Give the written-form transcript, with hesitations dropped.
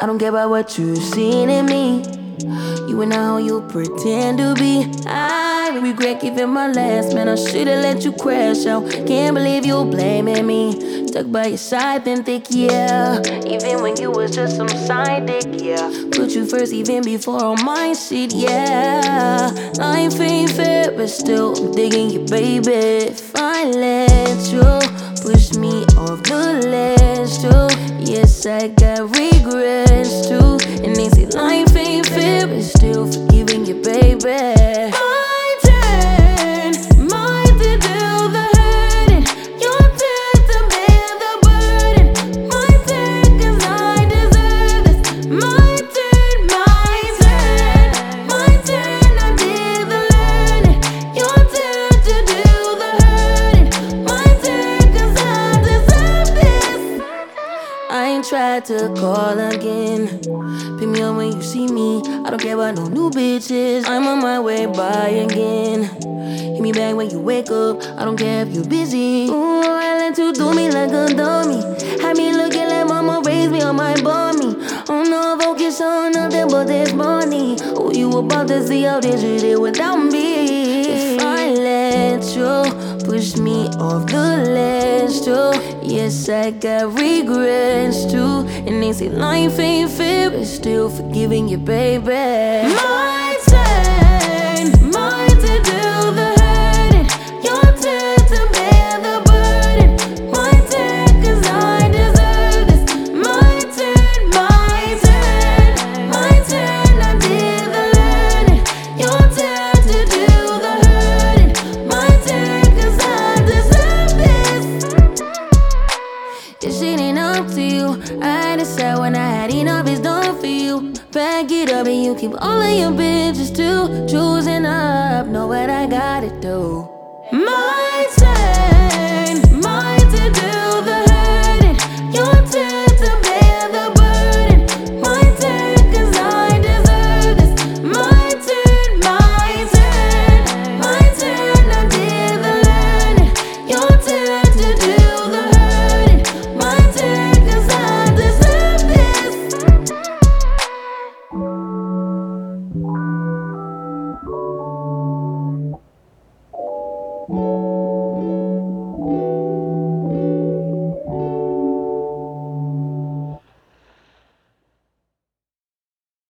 I don't care about what you've seen in me. You and how you pretend to be. I regret giving my last, man. I should've let you crash out. Can't believe you blaming me. Stuck by your side, then thick, yeah. Even when you was just some side dick, yeah. Put you first even before all my shit, yeah. Life ain't fair, but still I'm digging you, baby. If I let you push me off the ledge too, yes, I got regrets too. And they say life ain't fair, but still forgiving you, baby. My turn, mine to do the hurting. Your turn to bear the burden. My turn, 'cause I deserve this. My turn, my turn. My turn, I did the learning. Your turn to do the hurting. My turn, 'cause I deserve this. I ain't tried to call again. Pick me up when you see me. I don't care about no new bitches. I'm on my way by again. Hit me back when you wake up. I don't care if you're busy. Ooh, I let you do me like a dummy. Had me looking like mama raised me on my bummy. Oh no, focus on nothing but this money. Oh, you about to see how this shit is without me. If I let you push me off the ledge too, yes, I got regrets too. And they say life ain't fair, but still forgiving you, baby. My turn, mine to do the hurting. Your turn to bear the burden. My turn, 'cause I deserve this. My turn, my turn. My turn, I did the learning. Your turn to do the hurting. My turn, 'cause I deserve this. This shit ain't up to you. I decide when I had enough is done for you. Back it up and you keep all of your bitches too. Choosing up, know what I gotta do. My turn, mine to do